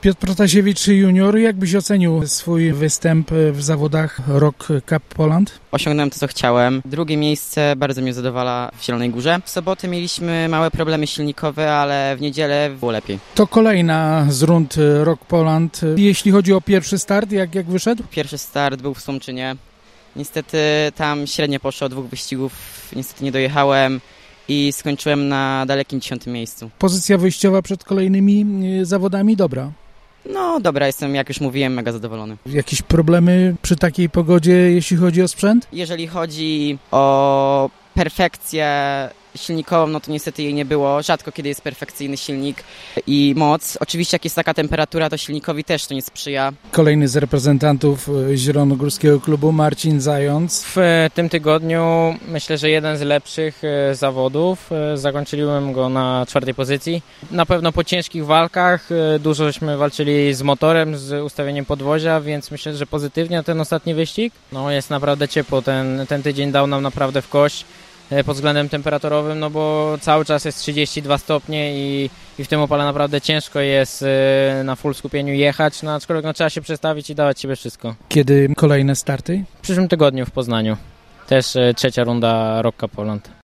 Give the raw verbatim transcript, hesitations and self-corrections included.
Piotr Protasiewicz junior, jak byś ocenił swój występ w zawodach Rock Cup Poland? Osiągnąłem to, co chciałem. Drugie miejsce bardzo mnie zadowala w Zielonej Górze. W sobotę mieliśmy małe problemy silnikowe, ale w niedzielę było lepiej. To kolejna z rund Rock Poland. Jeśli chodzi o pierwszy start, jak, jak wyszedł? Pierwszy start był w Słomczynie. Niestety tam średnio poszło, dwóch wyścigów niestety nie dojechałem i skończyłem na dalekim dziesiątym miejscu. Pozycja wyjściowa przed kolejnymi zawodami dobra? No dobra, jestem, jak już mówiłem, mega zadowolony. Jakieś problemy przy takiej pogodzie, jeśli chodzi o sprzęt? Jeżeli chodzi o perfekcję silnikową, no to niestety jej nie było. Rzadko kiedy jest perfekcyjny silnik i moc. Oczywiście jak jest taka temperatura, to silnikowi też to nie sprzyja. Kolejny z reprezentantów Zielonogórskiego Klubu, Marcin Zając. W tym tygodniu myślę, że jeden z lepszych zawodów. Zakończyłem go na czwartej pozycji. Na pewno po ciężkich walkach dużo żeśmy walczyli z motorem, z ustawieniem podwozia, więc myślę, że pozytywnie ten ostatni wyścig. No jest naprawdę ciepło. Ten, ten tydzień dał nam naprawdę w kość pod względem temperaturowym, no bo cały czas jest trzydzieści dwa stopnie i, i w tym opale naprawdę ciężko jest na full skupieniu jechać, no aczkolwiek no, trzeba się przestawić i dawać siebie wszystko. Kiedy kolejne starty? W przyszłym tygodniu w Poznaniu. Też trzecia runda Rock Cup Poland.